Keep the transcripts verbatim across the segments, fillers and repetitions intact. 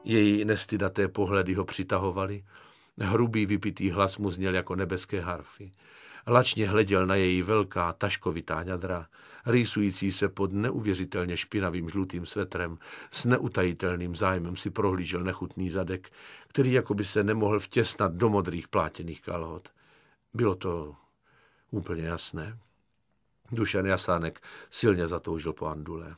Její nestydaté pohledy ho přitahovaly, hrubý vypitý hlas mu zněl jako nebeské harfy. Lačně hleděl na její velká taškovitá ňadra, rýsující se pod neuvěřitelně špinavým žlutým svetrem, s neutajitelným zájmem si prohlížel nechutný zadek, který jakoby se nemohl vtěsnat do modrých plátěných kalhot. Bylo to úplně jasné. Dušan Jasánek silně zatoužil po Andule.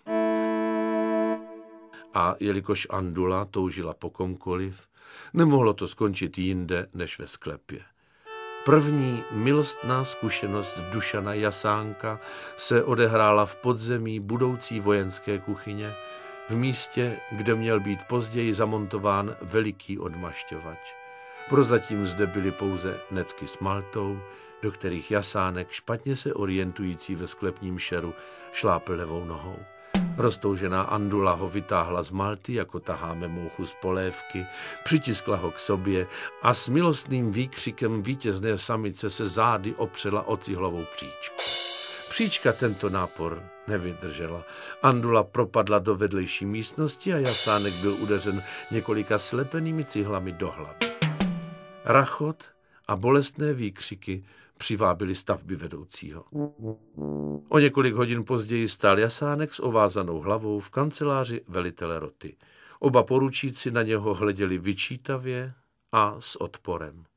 A jelikož Andula toužila po komkoliv, nemohlo to skončit jinde než ve sklepě. První milostná zkušenost Dušana Jasánka se odehrála v podzemí budoucí vojenské kuchyně, v místě, kde měl být později zamontován veliký odmašťovač. Prozatím zde byly pouze necky s maltou, do kterých Jasánek, špatně se orientující ve sklepním šeru, šlápl levou nohou. Roztoužená Andula ho vytáhla z malty, jako taháme mouchu z polévky, přitiskla ho k sobě a s milostným výkřikem vítězné samice se zády opřela o cihlovou příčku. Příčka tento nápor nevydržela. Andula propadla do vedlejší místnosti a Jasánek byl udeřen několika slepenými cihlami do hlavy. Rachot a bolestné výkřiky přivábili stavby vedoucího. O několik hodin později stál Jasánek s ovázanou hlavou v kanceláři velitele roty. Oba poručíci na něho hleděli vyčítavě a s odporem.